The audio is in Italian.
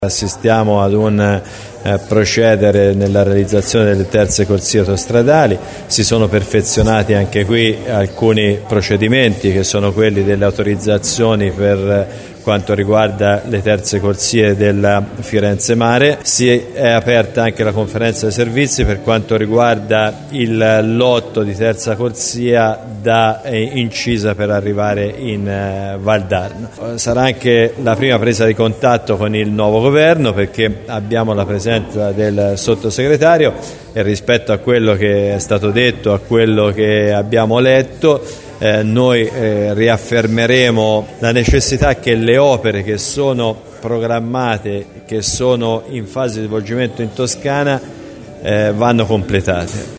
Assistiamo ad un procedere nella realizzazione delle terze corsie autostradali. Si sono perfezionati anche qui alcuni procedimenti che sono quelli delle autorizzazioni per quanto riguarda le terze corsie della Firenze Mare. Si è aperta anche la conferenza dei servizi per quanto riguarda il lotto di terza corsia da Incisa per arrivare in Val d'Arno. Sarà anche la prima presa di contatto con il nuovo governo, perché abbiamo la presenza del sottosegretario e rispetto a quello che è stato detto, a quello che abbiamo letto, noi riaffermeremo la necessità che le opere che sono programmate, che sono in fase di svolgimento in Toscana, vanno completate.